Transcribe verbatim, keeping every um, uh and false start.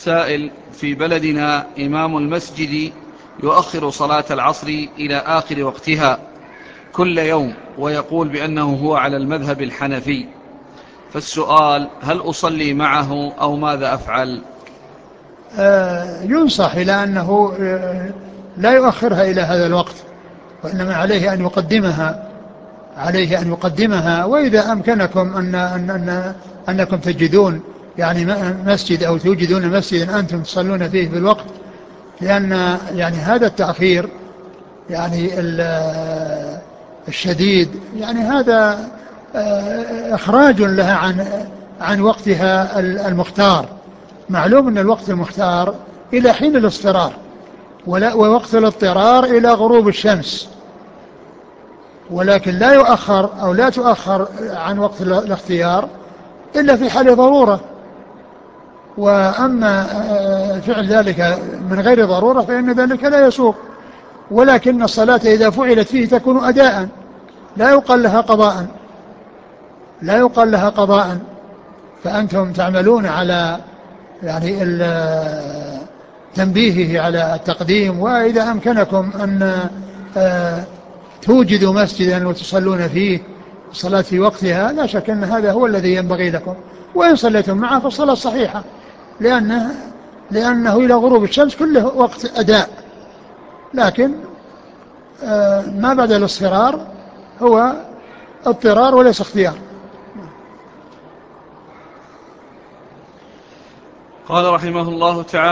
السائل: في بلدنا إمام المسجد يؤخر صلاة العصر إلى آخر وقتها كل يوم، ويقول بأنه هو على المذهب الحنفي، فالسؤال: هل أصلي معه أو ماذا أفعل؟ آه ينصح إلى أنه آه لا يؤخرها إلى هذا الوقت، وإنما عليه أن يقدمها عليه أن يقدمها وإذا أمكنكم أن أن أن أنكم تجدون يعني مسجد أو توجدون مسجدا أنتم تصلون فيه في الوقت، لأن يعني هذا التأخير يعني الشديد يعني هذا إخراج لها عن عن وقتها المختار. معلوم أن الوقت المختار إلى حين الاضطرار، ووقت الاضطرار إلى غروب الشمس، ولكن لا يؤخر أو لا تؤخر عن وقت الاختيار إلا في حال ضرورة. وأما فعل ذلك من غير ضرورة فإن ذلك لا يسوق، ولكن الصلاة إذا فعلت فيه تكون أداء، لا يقال لها قضاء لا يقال لها قضاء فأنتم تعملون على يعني تنبيهه على التقديم. وإذا أمكنكم أن توجدوا مسجدا وتصلون فيه الصلاة في وقتها، لا شك أن هذا هو الذي ينبغي لكم، وإن صليتم معه فالصلاة صحيحة، لأنه, لأنه إلى غروب الشمس كله وقت أداء، لكن ما بعد الاصفرار هو اضطرار وليس اختيار. قال رحمه الله تعالى: